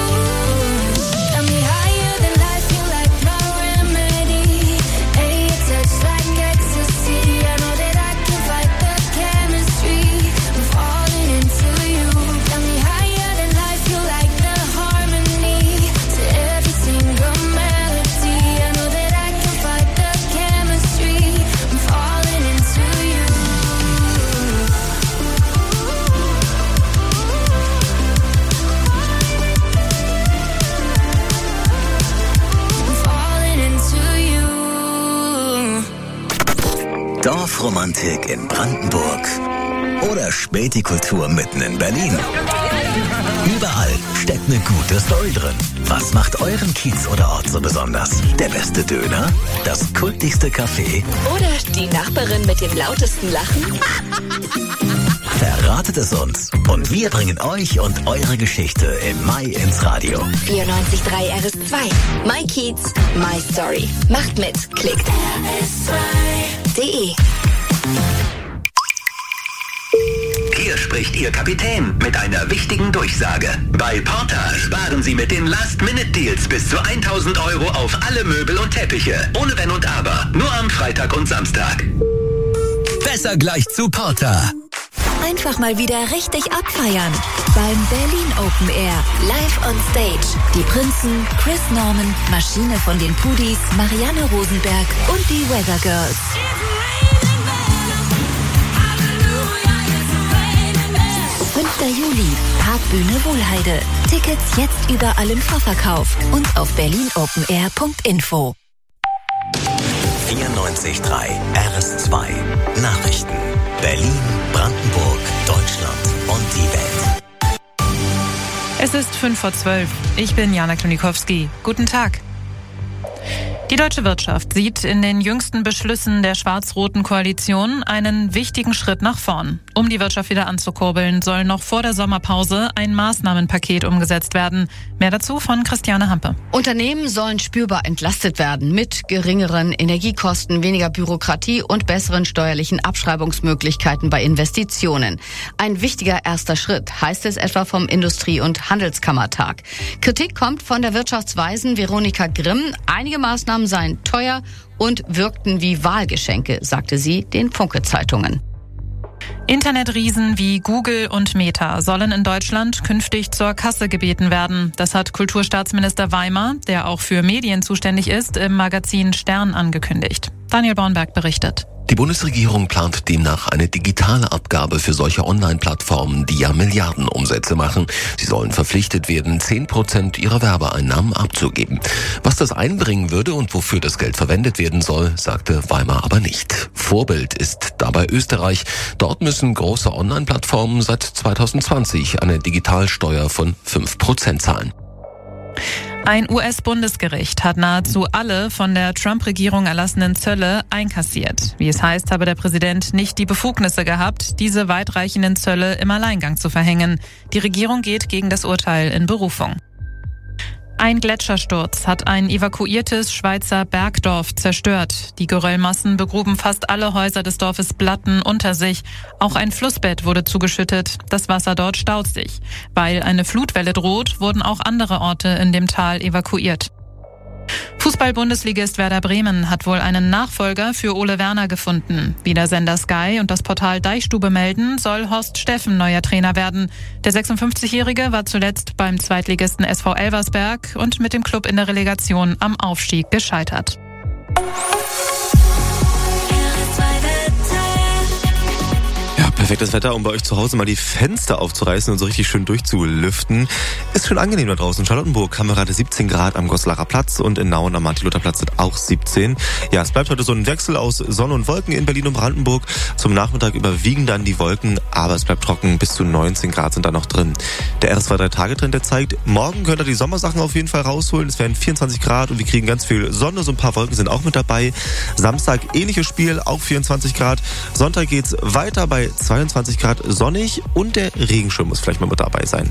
Got me higher than life, you're like my remedy. And your touch like ecstasy. I know that I can fight the chemistry. I'm falling into you. Got me higher than life, you're like the harmony to every single melody. I know that I can fight the chemistry. I'm falling into you. I'm falling into you. Dorfromantik in Brandenburg oder Spätikultur mitten in Berlin. Überall steckt eine gute Story drin. Was macht euren Kiez oder Ort so besonders? Der beste Döner? Das kultigste Café? Oder die Nachbarin mit dem lautesten Lachen? Verratet es uns und wir bringen euch und eure Geschichte im Mai ins Radio. 94.3 RS2. My Kiez, My Story. Macht mit. Klickt rs2.de. Hier spricht Ihr Kapitän mit einer wichtigen Durchsage. Bei Porta sparen Sie mit den Last-Minute-Deals bis zu 1.000 € auf alle Möbel und Teppiche. Ohne Wenn und Aber. Nur am Freitag und Samstag. Besser gleich zu Porta. Einfach mal wieder richtig abfeiern. Beim Berlin Open Air. Live on Stage. Die Prinzen, Chris Norman, Maschine von den Pudis, Marianne Rosenberg und die Weather Girls. Juli, Parkbühne Wohlheide. Tickets jetzt überall im Vorverkauf und auf berlinopenair.info. 94.3 RS2 Nachrichten. Berlin, Brandenburg, Deutschland und die Welt. Es ist 11:05. Ich bin Jana Klonikowski. Guten Tag. Die deutsche Wirtschaft sieht in den jüngsten Beschlüssen der schwarz-roten Koalition einen wichtigen Schritt nach vorn. Um die Wirtschaft wieder anzukurbeln, soll noch vor der Sommerpause ein Maßnahmenpaket umgesetzt werden. Mehr dazu von Christiane Hampe. Unternehmen sollen spürbar entlastet werden mit geringeren Energiekosten, weniger Bürokratie und besseren steuerlichen Abschreibungsmöglichkeiten bei Investitionen. Ein wichtiger erster Schritt, heißt es etwa vom Industrie- und Handelskammertag. Kritik kommt von der Wirtschaftsweisen Veronika Grimm. Einige Maßnahmen seien teuer und wirkten wie Wahlgeschenke, sagte sie den Funke-Zeitungen. Internetriesen wie Google und Meta sollen in Deutschland künftig zur Kasse gebeten werden. Das hat Kulturstaatsminister Weimar, der auch für Medien zuständig ist, im Magazin Stern angekündigt. Daniel Bornberg berichtet. Die Bundesregierung plant demnach eine digitale Abgabe für solche Online-Plattformen, die ja Milliardenumsätze machen. Sie sollen verpflichtet werden, 10% ihrer Werbeeinnahmen abzugeben. Was das einbringen würde und wofür das Geld verwendet werden soll, sagte Weimar aber nicht. Vorbild ist dabei Österreich. Dort müssen große Online-Plattformen seit 2020 eine Digitalsteuer von 5% zahlen. Ein US-Bundesgericht hat nahezu alle von der Trump-Regierung erlassenen Zölle einkassiert. Wie es heißt, habe der Präsident nicht die Befugnisse gehabt, diese weitreichenden Zölle im Alleingang zu verhängen. Die Regierung geht gegen das Urteil in Berufung. Ein Gletschersturz hat ein evakuiertes Schweizer Bergdorf zerstört. Die Geröllmassen begruben fast alle Häuser des Dorfes Blatten unter sich. Auch ein Flussbett wurde zugeschüttet. Das Wasser dort staut sich. Weil eine Flutwelle droht, wurden auch andere Orte in dem Tal evakuiert. Fußball-Bundesligist Werder Bremen hat wohl einen Nachfolger für Ole Werner gefunden. Wie der Sender Sky und das Portal Deichstube melden, soll Horst Steffen neuer Trainer werden. Der 56-Jährige war zuletzt beim Zweitligisten SV Elversberg und mit dem Klub in der Relegation am Aufstieg gescheitert. Perfektes Wetter, um bei euch zu Hause mal die Fenster aufzureißen und so richtig schön durchzulüften. Ist schön angenehm da draußen. In Charlottenburg haben wir gerade 17 Grad am Goslacher Platz und in Nauen am Martin-Luther-Platz sind auch 17. Ja, es bleibt heute so ein Wechsel aus Sonne und Wolken in Berlin und Brandenburg. Zum Nachmittag überwiegen dann die Wolken, aber es bleibt trocken. Bis zu 19 Grad sind da noch drin. Der RS2 3-Tage-Trend, der zeigt, morgen könnt ihr die Sommersachen auf jeden Fall rausholen. Es werden 24 Grad und wir kriegen ganz viel Sonne. So ein paar Wolken sind auch mit dabei. Samstag ähnliches Spiel, auch 24 Grad. Sonntag geht's weiter bei 22 Grad sonnig und der Regenschirm muss vielleicht mal mit dabei sein.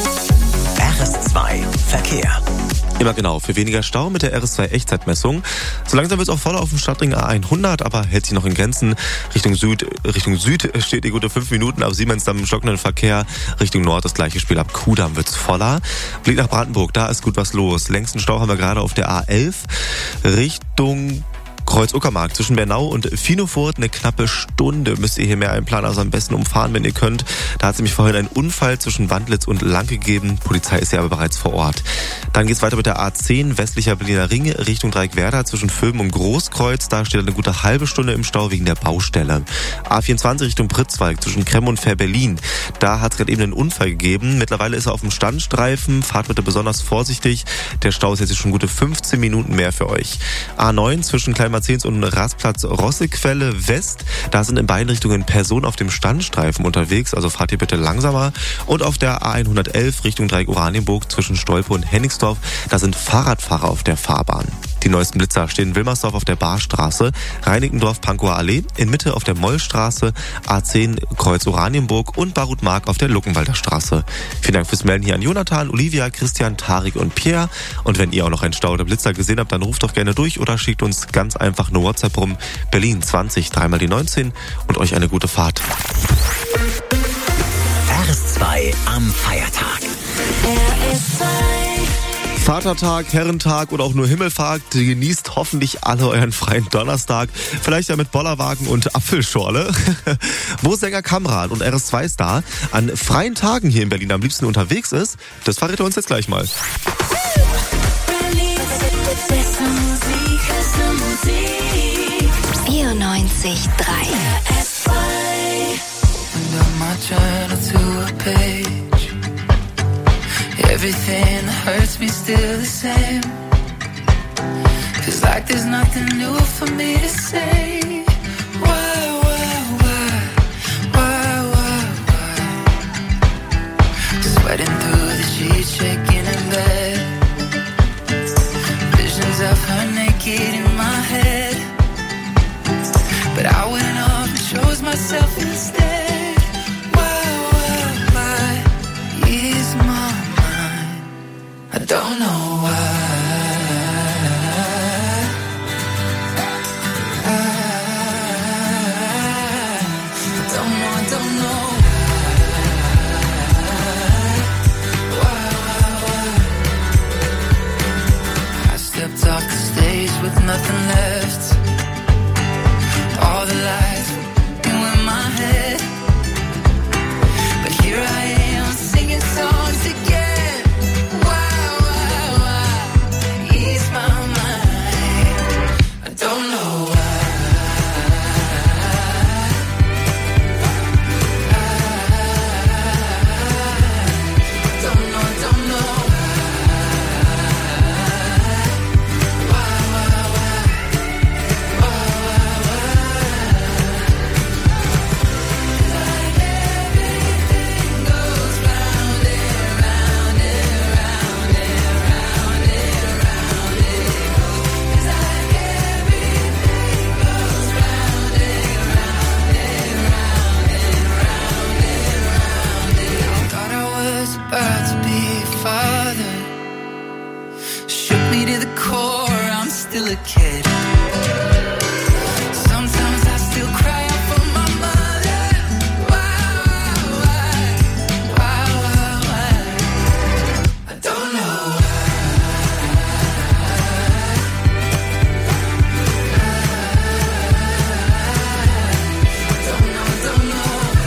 RS2 Verkehr. Immer genau, für weniger Stau mit der RS2 Echtzeitmessung. So langsam wird es auch voller auf dem Stadtring A100, aber hält sich noch in Grenzen. Richtung Süd steht die gute 5 Minuten, ab Siemensdamm im stockenden Verkehr. Richtung Nord das gleiche Spiel, ab Kudamm wird's voller. Blick nach Brandenburg, da ist gut was los. Längsten Stau haben wir gerade auf der A11 Richtung Kreuz-Uckermark zwischen Bernau und Finofurt, eine knappe Stunde müsst ihr hier mehr einplanen, also am besten umfahren, wenn ihr könnt. Da hat es nämlich vorhin einen Unfall zwischen Wandlitz und Lanke gegeben. Polizei ist ja aber bereits vor Ort. Dann geht's weiter mit der A10 westlicher Berliner Ring Richtung Dreieckwerder zwischen Vöben und Großkreuz. Da steht eine gute halbe Stunde im Stau wegen der Baustelle. A24 Richtung Pritzwalk zwischen Kremm und Fähr-Berlin. Da hat es gerade eben einen Unfall gegeben. Mittlerweile ist er auf dem Standstreifen. Fahrt bitte besonders vorsichtig. Der Stau ist jetzt schon gute 15 Minuten mehr für euch. A9 zwischen Kleinmarzens und Rastplatz Rossequelle West. Da sind in beiden Richtungen Personen auf dem Standstreifen unterwegs. Also fahrt ihr bitte langsamer. Und auf der A111 Richtung Dreieck Oranienburg zwischen Stolpe und Hennigsdorf. Da sind Fahrradfahrer auf der Fahrbahn. Die neuesten Blitzer stehen in Wilmersdorf auf der Barstraße, Reinickendorf Pankower Allee, in Mitte auf der Mollstraße, A10 Kreuz Oranienburg und Barutmark auf der Luckenwalder Straße. Vielen Dank fürs Melden hier an Jonathan, Olivia, Christian, Tarik und Pierre. Und wenn ihr auch noch einen Stau oder Blitzer gesehen habt, dann ruft doch gerne durch oder schickt uns ganz einfach eine WhatsApp rum. Berlin 20 3 die 19 und euch eine gute Fahrt. RS2 am Feiertag. Vatertag, Herrentag oder auch nur Himmelfahrt. Genießt hoffentlich alle euren freien Donnerstag. Vielleicht ja mit Bollerwagen und Apfelschorle. Wo Sänger Kamran und RS2-Star an freien Tagen hier in Berlin am liebsten unterwegs ist, das verrät er uns jetzt gleich mal. 94.3 journal to a page. Everything that hurts me still the same. Feels like there's nothing new for me to say. Sweating through the sheets, shaking in bed. Visions of her naked in my head. But I went off and chose myself instead. Why is my mind? I don't know why. I don't know. Stepped off the stage with nothing left. All the lights were in my head. But here I am singing songs again. Why ease my mind? I don't know why. I don't know. About to be a father. Shook me to the core, I'm still a kid. Sometimes I still cry out for my mother. Why? I don't know don't know.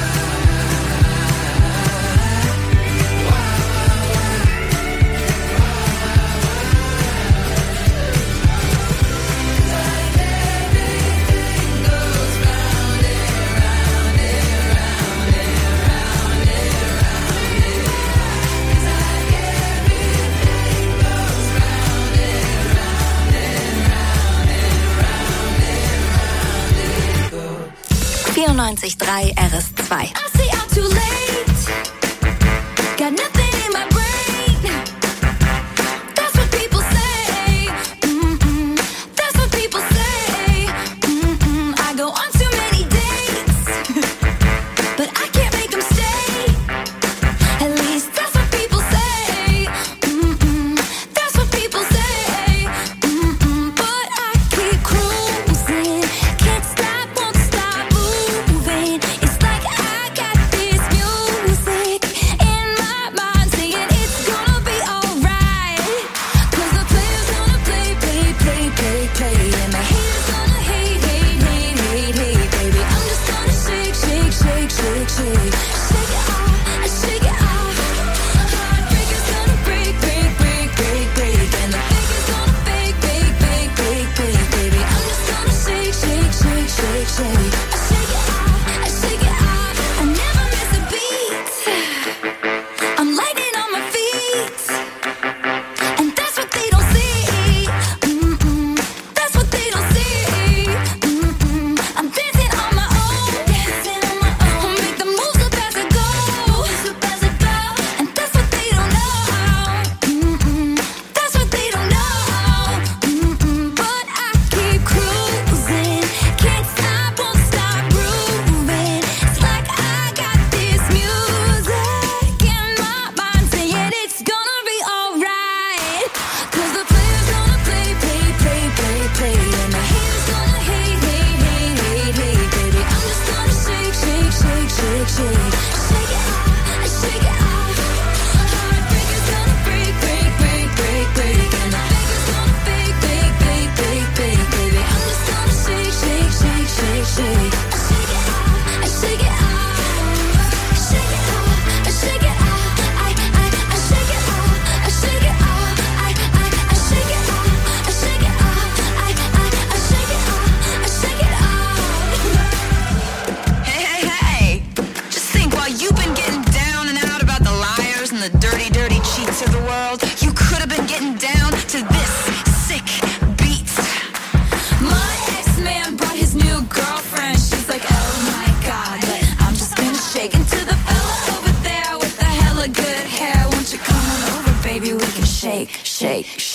RS2. Got nothing in my brain. That's what people say. That's what people say. I go on too many dates, but I can't make them stay. At least that's what people say. That's what people say. But I keep cruising, can't stop, won't stop moving. It's like I got this music.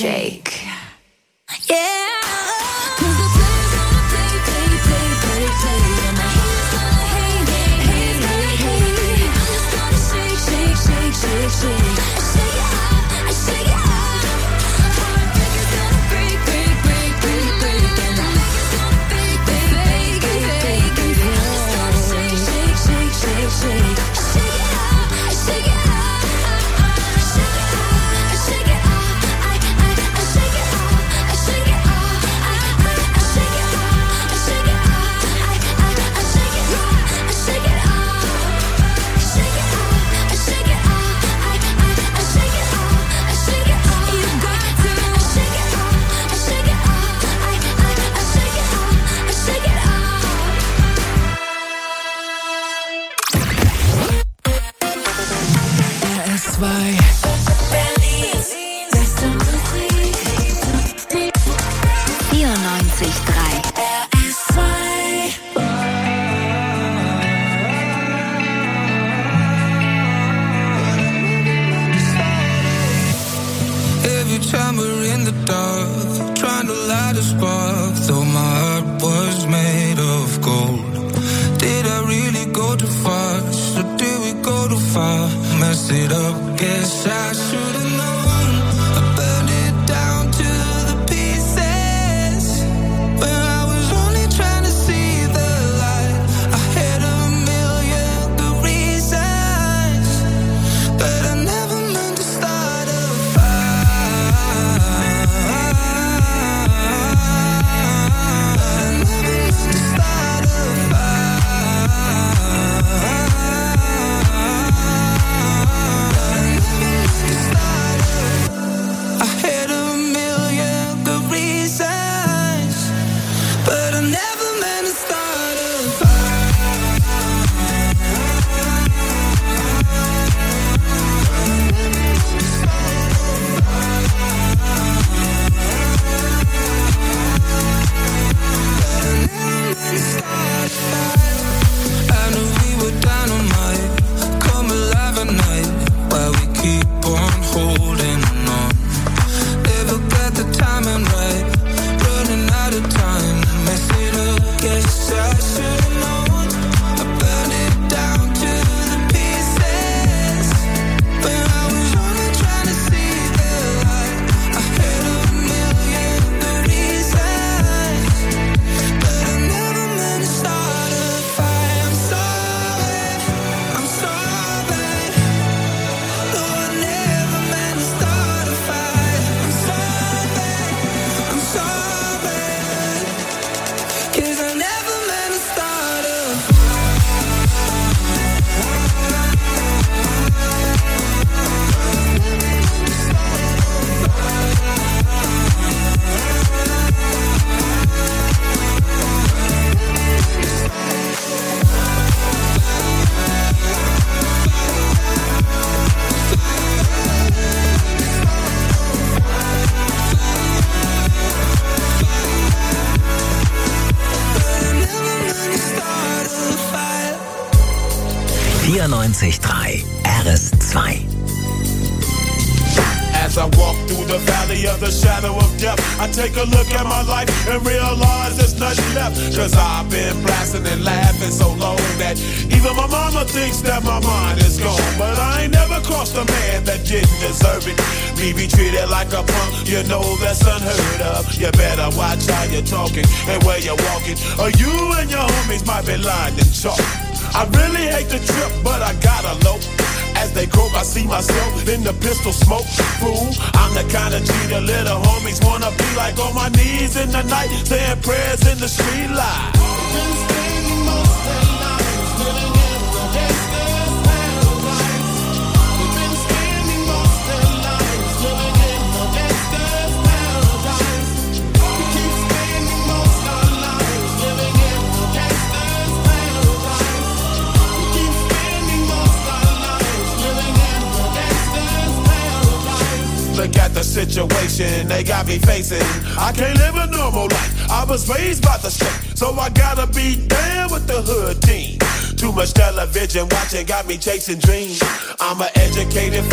shake. Yeah. Every time we're in the dark, trying to light a spark, though my heart was made of gold. Did I really go too fast, or did we go too far? Messed it up, guess I should've known. I burned it down to the pieces, when I was only trying to see the light. I had a million good reasons, but I never meant to start a RS2. As I walk through the valley of the shadow of death, I take a look at my life and realize there's nothing left. Cause I've been blasting and laughing so long that even my mama thinks that my mind is gone. But I ain't never crossed a man that didn't deserve it. Me be treated like a punk, you know that's unheard of. You better watch how you're talking and where you're walking, or you and your homies might be lying in chalk. I really hate the trip, but I gotta low. As they croak, I see myself in the pistol smoke. Fool, I'm the kind of G the little homies wanna be like, on my knees in the night, saying prayers in the street light. Been spending most of their lives living in the gangster's paradise. We've been spending most of their lives living in the gangster's paradise. We keep spending most of our lives living in the gangster's paradise. We keep spending most of our lives living in the gangster's paradise. Look at the situation they got me facing. I can't live a normal life. I was raised by the state, so I gotta be down with the hood team. Too much television watching got me chasing dreams. I'm an educated